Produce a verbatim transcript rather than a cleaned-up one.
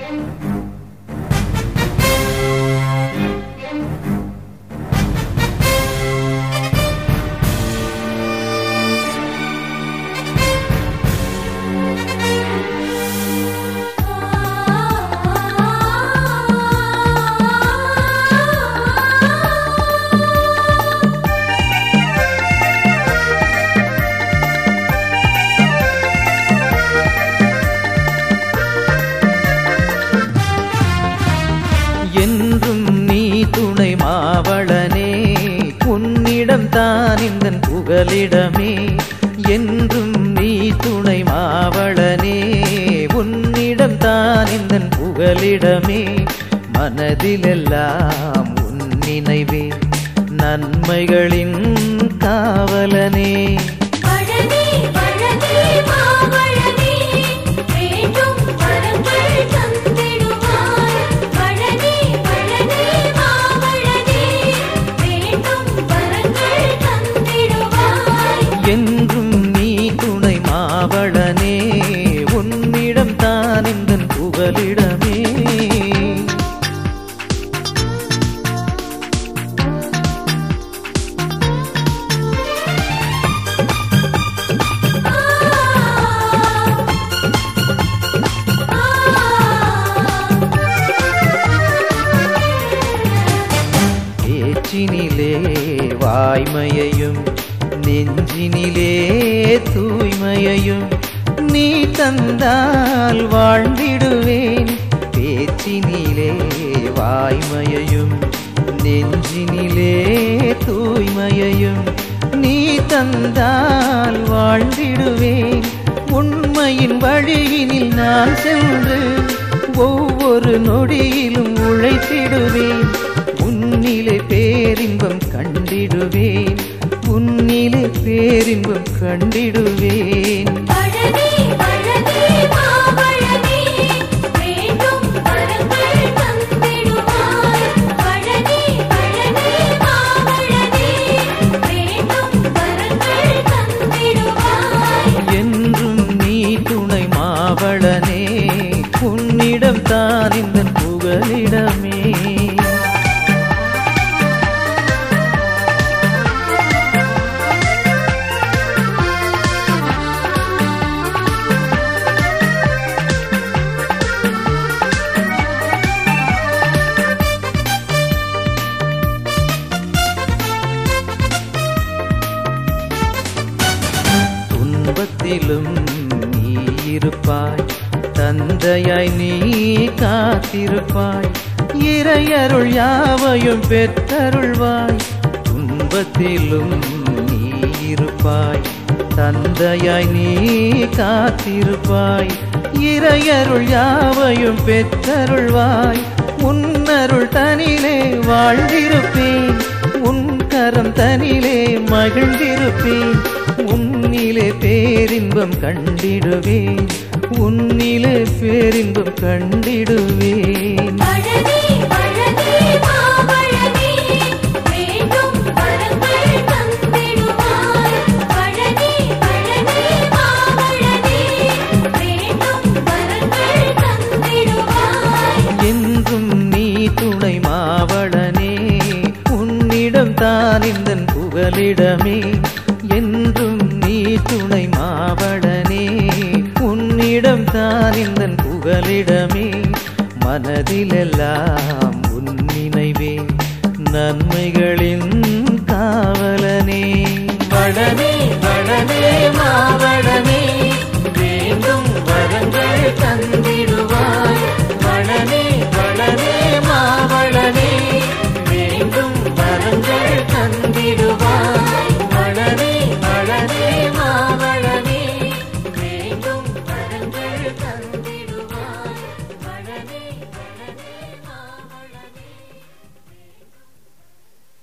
என்றும் நீ துணை மாவளனே, உன்னிடம் தான் இந்தன் புகலிடமே. என்றும் நீ துணை மாவளனே, உன்னிடம் தான் இந்தன் புகலிடமே. மனதிலெல்லாம் உன் நினைவே, நன்மைகளின் காவலனே. என்றும் நீ துணை மாவளனே, உன்னிடம் தான் இந்தன் புகலிடமே. பேச்சினிலே வாய்மையையும் நெஞ்சினிலே தூய்மையையும் நீ தந்தால் வாழ்ந்திடுவேன். பேச்சினிலே வாய்மையையும் நெஞ்சினிலே தூய்மையையும் நீ தந்தால் வாழ்ந்திடுவேன். உண்மையின் வழியினில் நான் சென்று ஒவ்வொரு நொடியிலும் உழைத்திடுவேன். உன்னிலே பேரின்பம் கண்டிடுவேன், உன்னிலே பேரின்பம் கண்டிடுவேன். என்றும் நீ துணை மாவளனே, உன்னிடம் தான் இந்தன் புகலிடமே. துன்பத்திலும் நீ இருப்பாய், தந்தையாய் நீ காத்திருப்பாய். இறையருள் யாவையும் பெற்றருள்வாய். துன்பத்திலும் நீ இருப்பாய், தந்தையாய் நீ காத்திருப்பாய். இறையருள் யாவையும் பெற்றருள்வாய். உன்னருள் தனிலே வாழ்ந்திருப்பேன், உன் கரம் தனிலே மகிழ்ந்திருப்பேன். உன்னிலே பேரின்பம் கண்டிடுவேன், உன்னிலே பேரின்பம் கண்டிடுவேன். என்றும் நீ துணை மாவளனே, உன்னிடம் தான் இந்தன் புகலிடமே. என்றும் நீ துணை மாவளனே, உன்னிடம் தான் இந்தன் புகலிடமே. மனதிலெல்லாம் உன் நினைவே, நன்மைகளின் காவலனே. வளனே